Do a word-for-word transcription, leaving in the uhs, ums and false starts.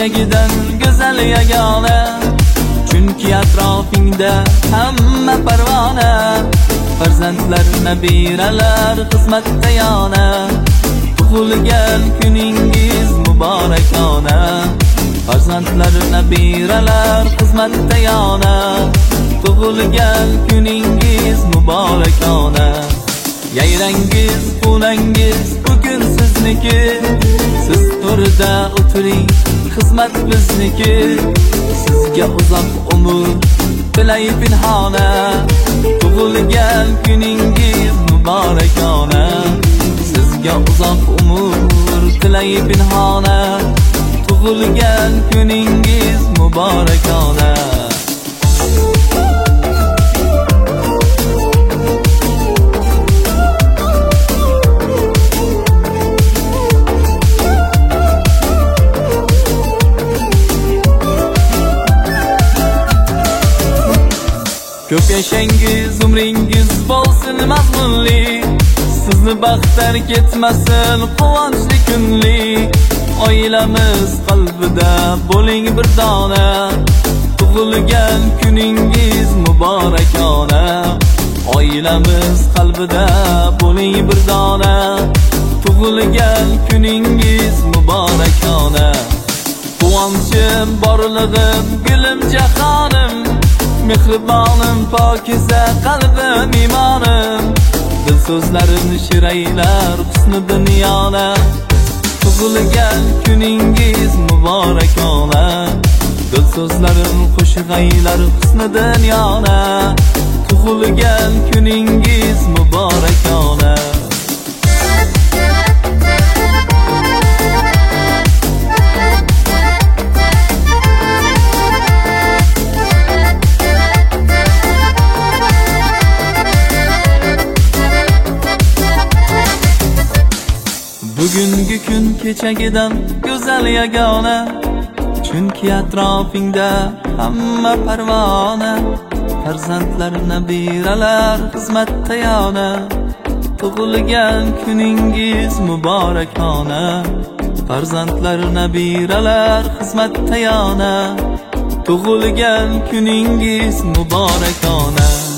kechagidan go'zal yagona, chunki atrofingda hamma parvona. Farzandlar, nabiralar xizmatda yana, tug'ilgan kuningiz muborakona. Farzandlar, nabiralar xizmatda yana, tug'ilgan kuningiz muborakona. Yayrangiz, quvnangiz bugun sizniki, siz to'rida o'tiring, xizmat bizniki. Sizga uzoq umr tilay pinhona, tug'ilgan kuningiz muborakona. Sizga uzoq umr tilay pinhona, tug'ilgan kuningiz muborakona. Ko'p yashangiz, umringiz bo'lsin mazmunli, sizni baxtlar ketmasin quvonchli kunli. Oilamiz qalbida bo'ling bir dona, tug'ilgan kuningiz muborakona. Oilamiz qalbida bo'ling bir dona, tug'ilgan kuningiz muborakona. Quvonchim, borlig'im, gulim, jahonim, mehribonim, pokiza qalbim, imonim. Dil so'zlarim shiraylar husni dunyona, tug'ilgan kuningiz muborakona. Dil so'zlarim qo'shig'aylar husni dunyona, tug'ilgan kuningiz muborakona. Bugungi kun kechagidan go'zal yagona, chunki atrofingda hamma parvona. Farzandlar, nabiralar xizmatda yana, tug'ilgan kuningiz muborakona. Farzandlar, nabiralar xizmatda yana, tug'ilgan kuningiz muborakona.